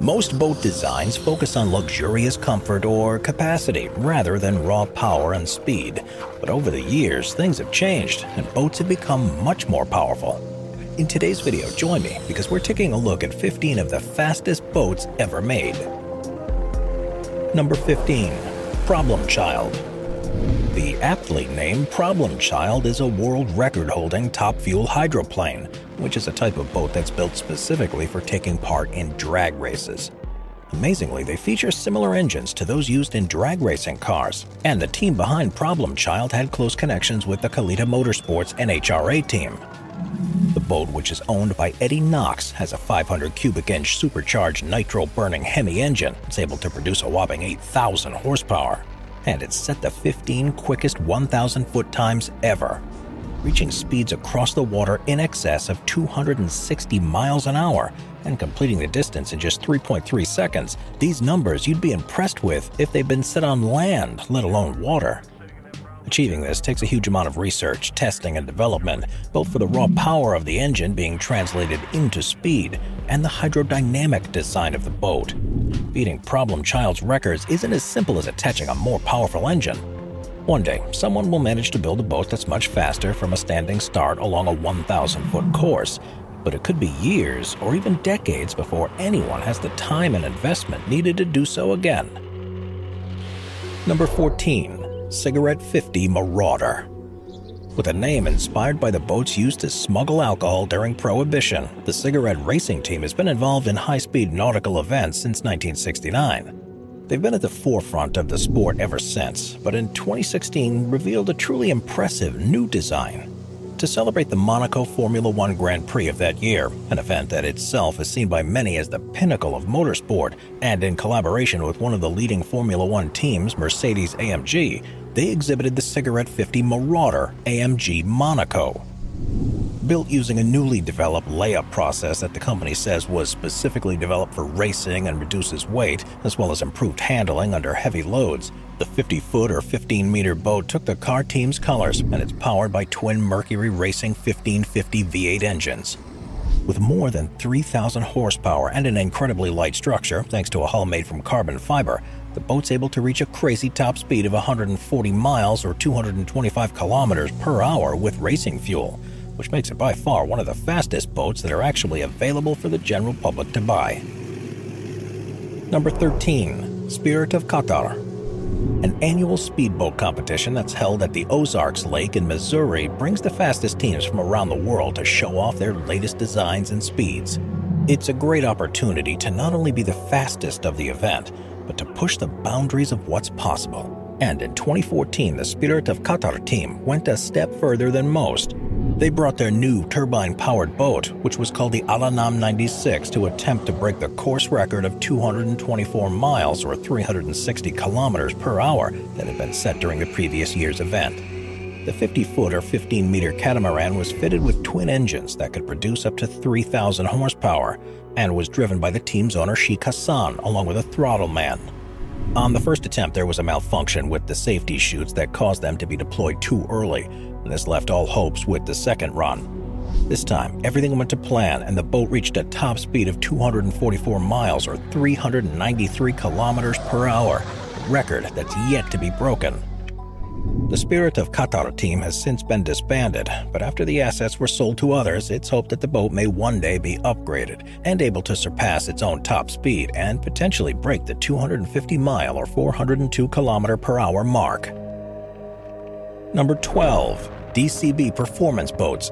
Most boat designs focus on luxurious comfort or capacity rather than raw power and speed. But over the years, things have changed and boats have become much more powerful. In today's video, join me because we're taking a look at 15 of the fastest boats ever made. Number 15. Problem Child. The aptly named Problem Child is a world record-holding top-fuel hydroplane, which is a type of boat that's built specifically for taking part in drag races. Amazingly, they feature similar engines to those used in drag racing cars, and the team behind Problem Child had close connections with the Kalitta Motorsports NHRA team. The boat, which is owned by Eddie Knox, has a 500 cubic inch supercharged nitro-burning Hemi engine. It's able to produce a whopping 8,000 horsepower. And it's set the 15 quickest 1,000-foot times ever, reaching speeds across the water in excess of 260 miles an hour and completing the distance in just 3.3 seconds. These numbers you'd be impressed with if they'd been set on land, let alone water. Achieving this takes a huge amount of research, testing, and development, both for the raw power of the engine being translated into speed and the hydrodynamic design of the boat. Beating Problem Child's records isn't as simple as attaching a more powerful engine. One day, someone will manage to build a boat that's much faster from a standing start along a 1,000-foot course, but it could be years or even decades before anyone has the time and investment needed to do so again. Number 14. Cigarette 50 Marauder. With a name inspired by the boats used to smuggle alcohol during Prohibition, the cigarette racing team has been involved in high-speed nautical events since 1969. They've been at the forefront of the sport ever since, but in 2016 revealed a truly impressive new design. To celebrate the Monaco Formula One Grand Prix of that year, an event that itself is seen by many as the pinnacle of motorsport, and in collaboration with one of the leading Formula One teams, Mercedes-AMG, they exhibited the Cigarette 50 Marauder AMG Monaco. Built using a newly developed layup process that the company says was specifically developed for racing and reduces weight, as well as improved handling under heavy loads, the 50-foot or 15-meter boat took the car team's colors, and it's powered by twin Mercury Racing 1550 V8 engines. With more than 3,000 horsepower and an incredibly light structure, thanks to a hull made from carbon fiber, the boat's able to reach a crazy top speed of 140 miles or 225 kilometers per hour with racing fuel, which makes it by far one of the fastest boats that are actually available for the general public to buy. Number 13. Spirit of Qatar. An annual speedboat competition that's held at the Ozarks Lake in Missouri brings the fastest teams from around the world to show off their latest designs and speeds. It's a great opportunity to not only be the fastest of the event, but to push the boundaries of what's possible. And in 2014, the Spirit of Qatar team went a step further than most. They brought their new turbine-powered boat, which was called the Al-Anam 96, to attempt to break the course record of 224 miles or 360 kilometers per hour that had been set during the previous year's event. The 50-foot or 15-meter catamaran was fitted with twin engines that could produce up to 3,000 horsepower and was driven by the team's owner Sheikh Hassan along with a throttle man. On the first attempt, there was a malfunction with the safety chutes that caused them to be deployed too early, and this left all hopes with the second run. This time, everything went to plan, and the boat reached a top speed of 244 miles or 393 kilometers per hour, a record that's yet to be broken. The Spirit of Qatar team has since been disbanded, but after the assets were sold to others, it's hoped that the boat may one day be upgraded and able to surpass its own top speed and potentially break the 250-mile or 402-kilometer-per-hour mark. Number 12. DCB Performance Boats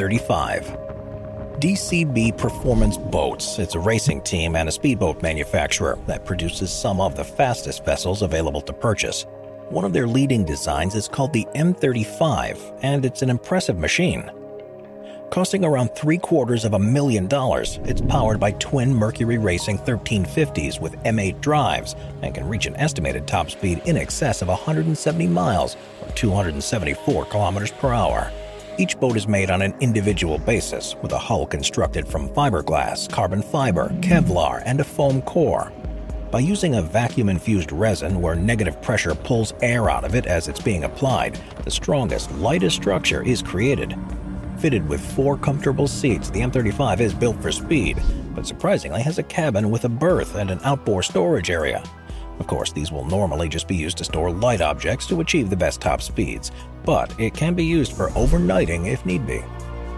M35. DCB Performance Boats. It's a racing team and a speedboat manufacturer that produces some of the fastest vessels available to purchase. One of their leading designs is called the M35, and it's an impressive machine. Costing around $750,000, it's powered by twin Mercury Racing 1350s with M8 drives and can reach an estimated top speed in excess of 170 miles or 274 kilometers per hour. Each boat is made on an individual basis with a hull constructed from fiberglass, carbon fiber, Kevlar, and a foam core. By using a vacuum-infused resin where negative pressure pulls air out of it as it's being applied, the strongest, lightest structure is created. Fitted with 4 comfortable seats, the M35 is built for speed, but surprisingly has a cabin with a berth and an outboard storage area. Of course, these will normally just be used to store light objects to achieve the best top speeds, but it can be used for overnighting if need be.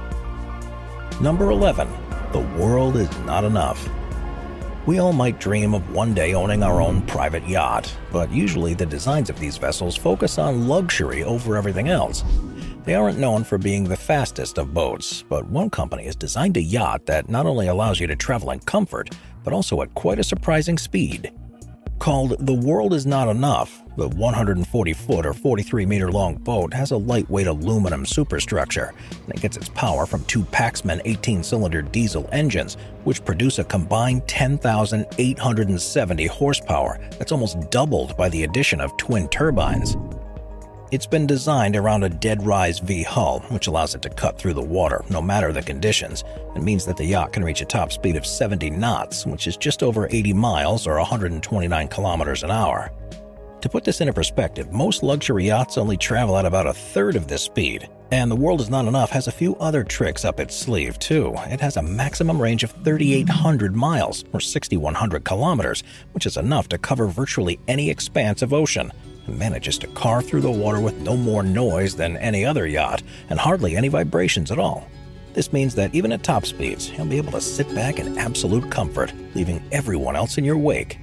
Number 11. The world is not enough. We all might dream of one day owning our own private yacht, but usually the designs of these vessels focus on luxury over everything else. They aren't known for being the fastest of boats, but one company has designed a yacht that not only allows you to travel in comfort, but also at quite a surprising speed. Called The World Is Not Enough, the 140-foot or 43-meter-long boat has a lightweight aluminum superstructure, and it gets its power from 2 Paxman 18-cylinder diesel engines, which produce a combined 10,870 horsepower that's almost doubled by the addition of twin turbines. It's been designed around a dead-rise V hull, which allows it to cut through the water no matter the conditions, and means that the yacht can reach a top speed of 70 knots, which is just over 80 miles or 129 kilometers an hour. To put this into perspective, most luxury yachts only travel at about a third of this speed, and The World Is Not Enough has a few other tricks up its sleeve too. It has a maximum range of 3,800 miles or 6,100 kilometers, which is enough to cover virtually any expanse of ocean, and manages to carve through the water with no more noise than any other yacht and hardly any vibrations at all. This means that even at top speeds, you'll be able to sit back in absolute comfort, leaving everyone else in your wake.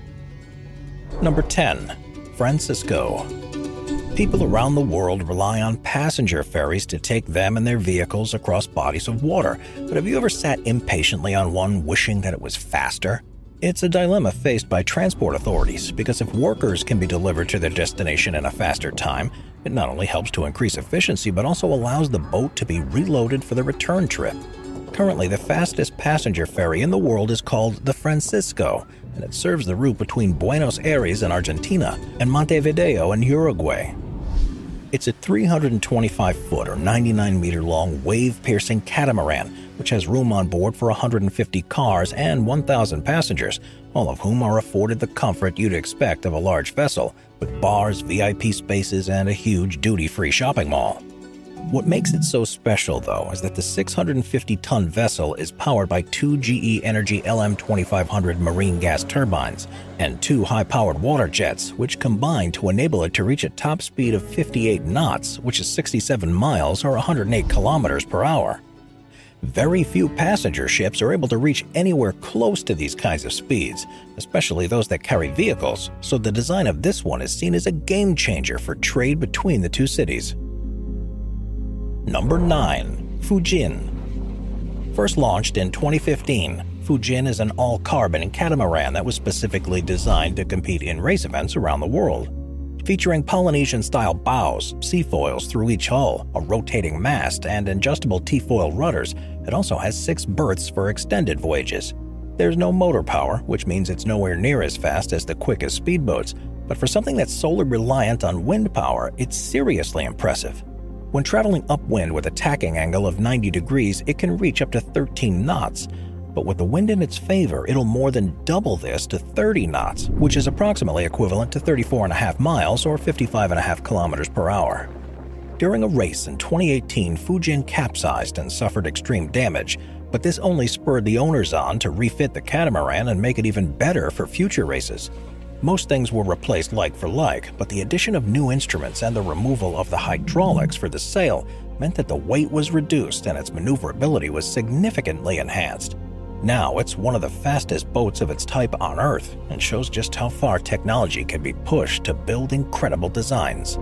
Number 10. Francisco. People around the world rely on passenger ferries to take them and their vehicles across bodies of water, but have you ever sat impatiently on one wishing that it was faster? It's a dilemma faced by transport authorities because if workers can be delivered to their destination in a faster time, it not only helps to increase efficiency but also allows the boat to be reloaded for the return trip. Currently, the fastest passenger ferry in the world is called the Francisco, and it serves the route between Buenos Aires in Argentina and Montevideo in Uruguay. It's a 325-foot or 99-meter-long wave-piercing catamaran, which has room on board for 150 cars and 1,000 passengers, all of whom are afforded the comfort you'd expect of a large vessel, with bars, VIP spaces, and a huge duty-free shopping mall. What makes it so special, though, is that the 650-ton vessel is powered by 2 GE Energy LM2500 marine gas turbines and 2 high-powered water jets, which combine to enable it to reach a top speed of 58 knots, which is 67 miles or 108 kilometers per hour. Very few passenger ships are able to reach anywhere close to these kinds of speeds, especially those that carry vehicles, so the design of this one is seen as a game-changer for trade between the two cities. Number 9. Fujin. First launched in 2015, Fujin is an all-carbon catamaran that was specifically designed to compete in race events around the world. Featuring Polynesian-style bows, seafoils through each hull, a rotating mast, and adjustable T-foil rudders, it also has 6 berths for extended voyages. There's no motor power, which means it's nowhere near as fast as the quickest speedboats, but for something that's solely reliant on wind power, it's seriously impressive. When traveling upwind with a tacking angle of 90 degrees, it can reach up to 13 knots. But with the wind in its favor, it'll more than double this to 30 knots, which is approximately equivalent to 34.5 miles or 55.5 kilometers per hour. During a race in 2018, Fujin capsized and suffered extreme damage, but this only spurred the owners on to refit the catamaran and make it even better for future races. Most things were replaced like for like, but the addition of new instruments and the removal of the hydraulics for the sail meant that the weight was reduced and its maneuverability was significantly enhanced. Now it's one of the fastest boats of its type on Earth and shows just how far technology can be pushed to build incredible designs.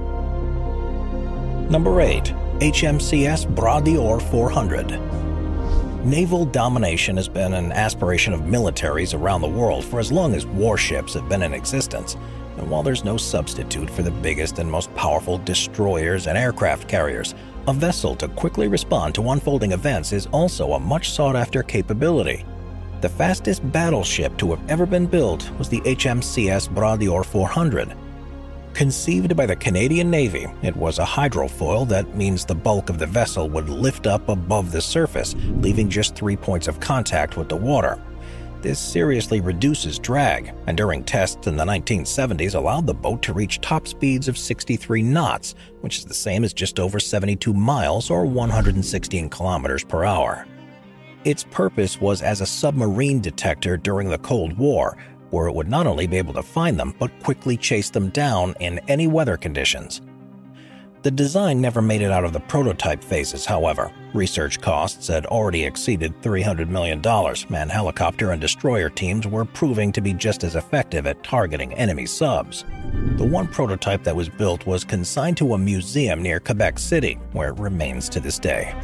Number 8. HMCS Bras d'Or 400. Naval domination has been an aspiration of militaries around the world for as long as warships have been in existence, and while there's no substitute for the biggest and most powerful destroyers and aircraft carriers, a vessel to quickly respond to unfolding events is also a much sought-after capability. The fastest battleship to have ever been built was the HMCS Bras d'Or 400. Conceived by the Canadian Navy, it was a hydrofoil that means the bulk of the vessel would lift up above the surface, leaving just 3 points of contact with the water. This seriously reduces drag, and during tests in the 1970s allowed the boat to reach top speeds of 63 knots, which is the same as just over 72 miles or 116 kilometers per hour. Its purpose was as a submarine detector during the Cold War, where it would not only be able to find them but quickly chase them down in any weather conditions. The design never made it out of the prototype phases, however. Research costs had already exceeded $300 million, and helicopter and destroyer teams were proving to be just as effective at targeting enemy subs. The one prototype that was built was consigned to a museum near Quebec City, where it remains to this day.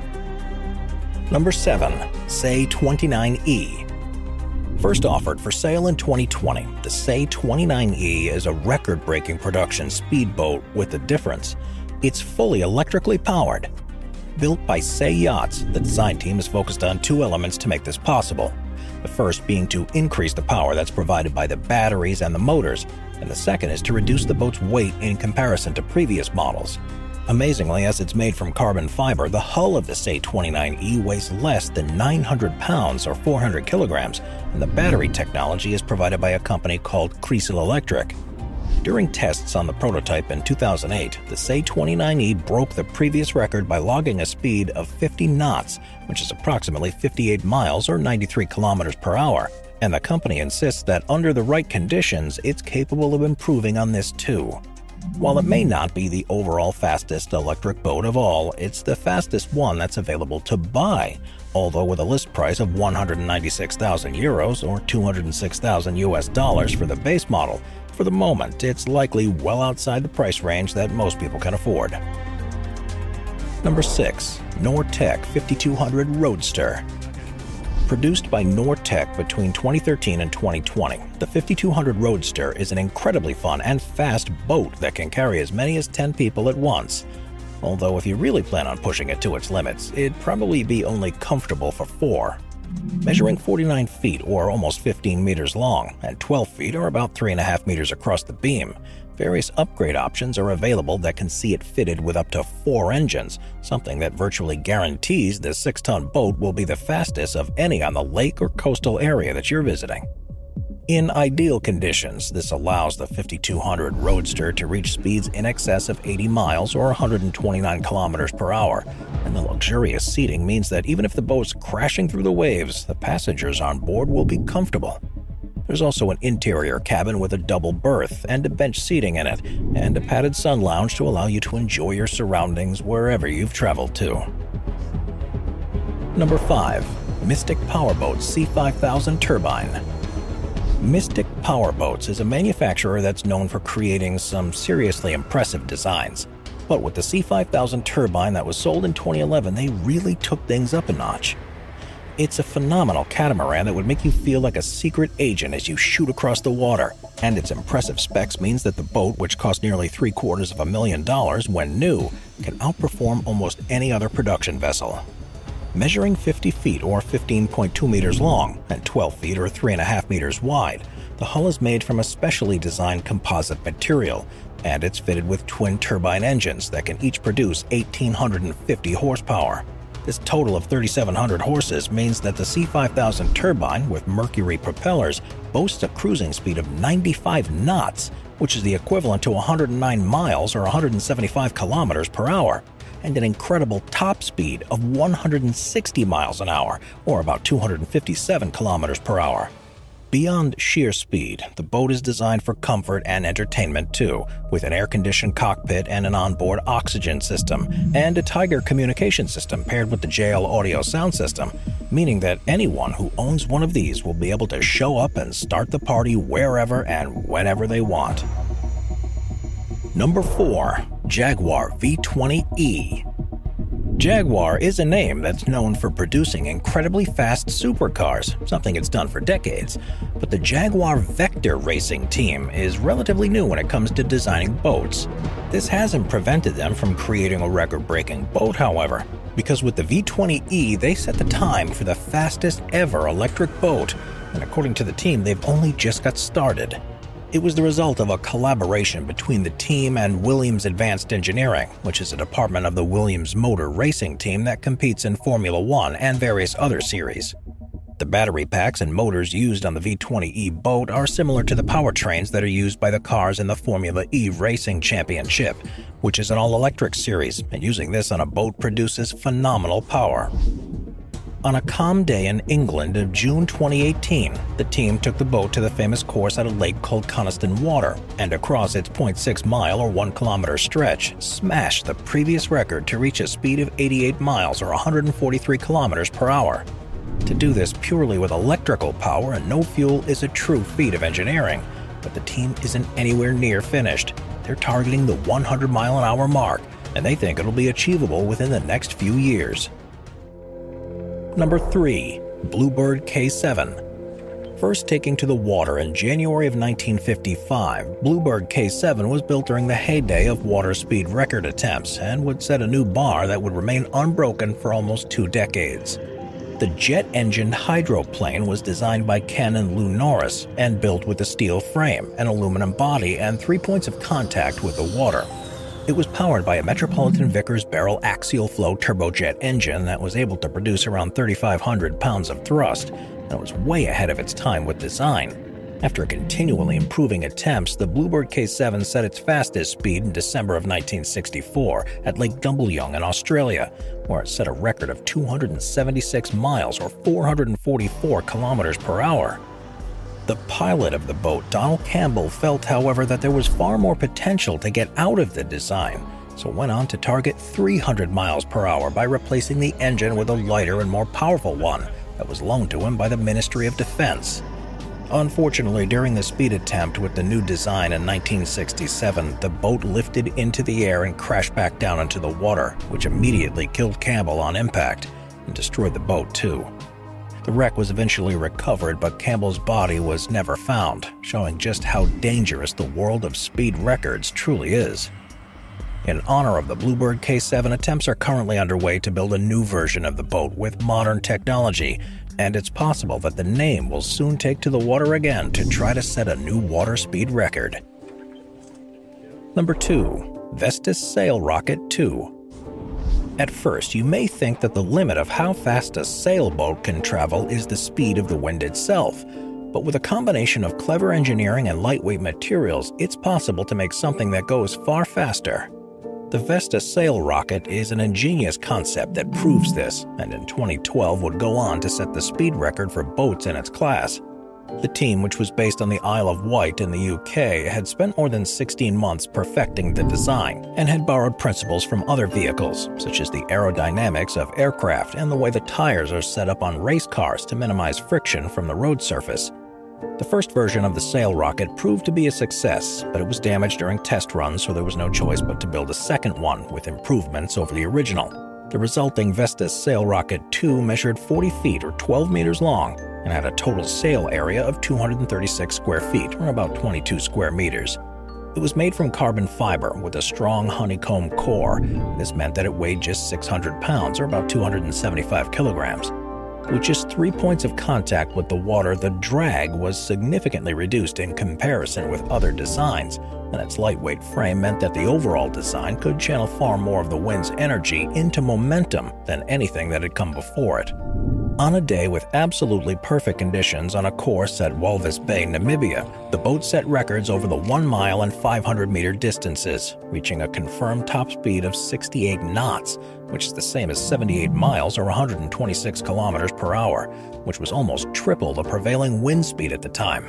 Number 7. SAE-29E. First offered for sale in 2020, the SAE-29E is a record-breaking production speedboat with a difference. It's fully electrically powered. Built by SAE Yachts, the design team is focused on two elements to make this possible. The first being to increase the power that's provided by the batteries and the motors, and the second is to reduce the boat's weight in comparison to previous models. Amazingly, as it's made from carbon fiber, the hull of the SAE-29E weighs less than 900 pounds or 400 kilograms, and the battery technology is provided by a company called Kreisel Electric. During tests on the prototype in 2008, the SAE-29E broke the previous record by logging a speed of 50 knots, which is approximately 58 miles or 93 kilometers per hour, and the company insists that under the right conditions, it's capable of improving on this too. While it may not be the overall fastest electric boat of all, it's the fastest one that's available to buy, although with a list price of 196,000 euros or $206,000 for the base model. For the moment, it's likely well outside the price range that most people can afford. Number 6. Nortec 5200 Roadster. Produced by Nortec between 2013 and 2020, the 5200 Roadster is an incredibly fun and fast boat that can carry as many as 10 people at once. Although if you really plan on pushing it to its limits, it'd probably be only comfortable for 4. Measuring 49 feet or almost 15 meters long and 12 feet or about 3.5 meters across the beam, various upgrade options are available that can see it fitted with up to 4 engines, something that virtually guarantees this 6-ton boat will be the fastest of any on the lake or coastal area that you're visiting. In ideal conditions, this allows the 5200 Roadster to reach speeds in excess of 80 miles or 129 kilometers per hour, and the luxurious seating means that even if the boat's crashing through the waves, the passengers on board will be comfortable. There's also an interior cabin with a double berth and a bench seating in it, and a padded sun lounge to allow you to enjoy your surroundings wherever you've traveled to. Number 5. Mystic Powerboat C5000 Turbine. Mystic Powerboats is a manufacturer that's known for creating some seriously impressive designs. But with the C5000 turbine that was sold in 2011, they really took things up a notch. It's a phenomenal catamaran that would make you feel like a secret agent as you shoot across the water, and its impressive specs means that the boat, which cost nearly $750,000 when new, can outperform almost any other production vessel. Measuring 50 feet or 15.2 meters long and 12 feet or 3.5 meters wide, the hull is made from a specially designed composite material, and it's fitted with twin turbine engines that can each produce 1,850 horsepower. This total of 3,700 horses means that the C5000 turbine with Mercury propellers boasts a cruising speed of 95 knots, which is the equivalent to 109 miles or 175 kilometers per hour, and an incredible top speed of 160 miles an hour, or about 257 kilometers per hour. Beyond sheer speed, the boat is designed for comfort and entertainment too, with an air-conditioned cockpit and an onboard oxygen system, and a Tiger communication system paired with the JL audio sound system, meaning that anyone who owns one of these will be able to show up and start the party wherever and whenever they want. Number 4. Jaguar V20E. Jaguar is a name that's known for producing incredibly fast supercars, something it's done for decades. But the Jaguar Vector Racing team is relatively new when it comes to designing boats. This hasn't prevented them from creating a record-breaking boat, however, because with the V20E, they set the time for the fastest ever electric boat, and according to the team, they've only just got started. It was the result of a collaboration between the team and Williams Advanced Engineering, which is a department of the Williams Motor Racing team that competes in Formula One and various other series. The The battery packs and motors used on the V20E boat are similar to the powertrains that are used by the cars in the Formula E Racing Championship, which is an all-electric series, and using this on a boat produces phenomenal power. On a calm day in England of June 2018, the team took the boat to the famous course at a lake called Coniston Water, and across its 0.6-mile or 1-kilometer stretch, smashed the previous record to reach a speed of 88 miles or 143 kilometers per hour. To do this purely with electrical power and no fuel is a true feat of engineering, but the team isn't anywhere near finished. They're targeting the 100-mile-an-hour mark, and they think it'll be achievable within the next few years. Number 3. Bluebird K7. First taking to the water in January of 1955, Bluebird K7 was built during the heyday of water speed record attempts and would set a new bar that would remain unbroken for almost 2 decades. The jet-engined hydroplane was designed by Ken and Lou Norris and built with a steel frame, an aluminum body, and 3 points of contact with the water. It was powered by a Metropolitan Vickers barrel axial flow turbojet engine that was able to produce around 3,500 pounds of thrust, and it was way ahead of its time with design. After continually improving attempts, the Bluebird K7 set its fastest speed in December of 1964 at Lake Dumbleyung in Australia, where it set a record of 276 miles or 444 kilometers per hour. The pilot of the boat, Donald Campbell, felt, however, that there was far more potential to get out of the design, so went on to target 300 miles per hour by replacing the engine with a lighter and more powerful one that was loaned to him by the Ministry of Defense. Unfortunately, during the speed attempt with the new design in 1967, the boat lifted into the air and crashed back down into the water, which immediately killed Campbell on impact and destroyed the boat too. The wreck was eventually recovered, but Campbell's body was never found, showing just how dangerous the world of speed records truly is. In honor of the Bluebird K7, attempts are currently underway to build a new version of the boat with modern technology, and it's possible that the name will soon take to the water again to try to set a new water speed record. Number 2. Vestas Sail Rocket 2. At first, you may think that the limit of how fast a sailboat can travel is the speed of the wind itself, but with a combination of clever engineering and lightweight materials, it's possible to make something that goes far faster. The Vestas Sail Rocket is an ingenious concept that proves this, and in 2012 would go on to set the speed record for boats in its class. The team, which was based on the Isle of Wight in the UK, had spent more than 16 months perfecting the design and had borrowed principles from other vehicles, such as the aerodynamics of aircraft and the way the tires are set up on race cars to minimize friction from the road surface. The first version of the sail rocket proved to be a success, but it was damaged during test runs, so there was no choice but to build a second one with improvements over the original. The resulting Vestas Sail Rocket 2 measured 40 feet or 12 meters long and had a total sail area of 236 square feet or about 22 square meters. It was made from carbon fiber with a strong honeycomb core. This meant that it weighed just 600 pounds or about 275 kilograms. With just 3 points of contact with the water, the drag was significantly reduced in comparison with other designs, and its lightweight frame meant that the overall design could channel far more of the wind's energy into momentum than anything that had come before it. On a day with absolutely perfect conditions on a course at Walvis Bay, Namibia, the boat set records over the 1 mile and 500-meter distances, reaching a confirmed top speed of 68 knots, which is the same as 78 miles or 126 kilometers per hour, which was almost triple the prevailing wind speed at the time.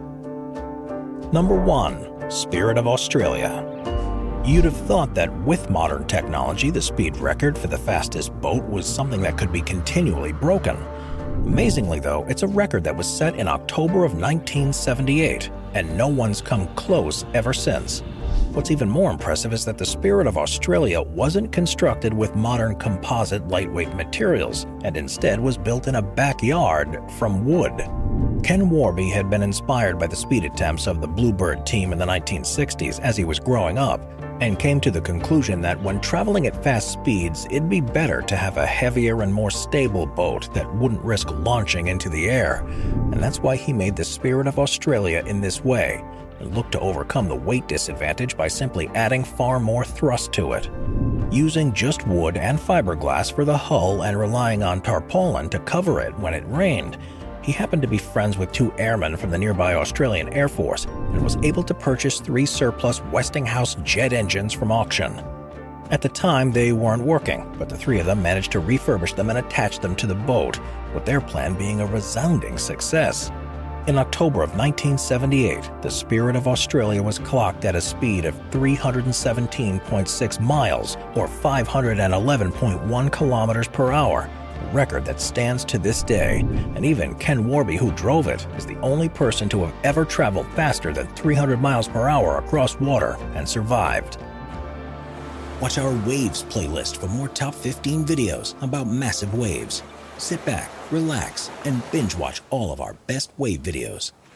Number 1. Spirit of Australia. You'd have thought that with modern technology, the speed record for the fastest boat was something that could be continually broken. Amazingly, though, it's a record that was set in October of 1978, and no one's come close ever since. What's even more impressive is that the Spirit of Australia wasn't constructed with modern composite lightweight materials, and instead was built in a backyard from wood. Ken Warby had been inspired by the speed attempts of the Bluebird team in the 1960s as he was growing up, and came to the conclusion that when traveling at fast speeds, it'd be better to have a heavier and more stable boat that wouldn't risk launching into the air. And that's why he made the Spirit of Australia in this way, and looked to overcome the weight disadvantage by simply adding far more thrust to it. Using just wood and fiberglass for the hull and relying on tarpaulin to cover it when it rained, He happened to be friends with 2 airmen from the nearby Australian Air Force and was able to purchase 3 surplus Westinghouse jet engines from auction. At the time, they weren't working, but the 3 of them managed to refurbish them and attach them to the boat, with their plan being a resounding success. In October of 1978, the Spirit of Australia was clocked at a speed of 317.6 miles, or 511.1 kilometers per hour, a record that stands to this day, and even Ken Warby, who drove it, is the only person to have ever traveled faster than 300 miles per hour across water and survived. Watch our Waves playlist for more top 15 videos about massive waves. Sit back, relax, and binge watch all of our best wave videos.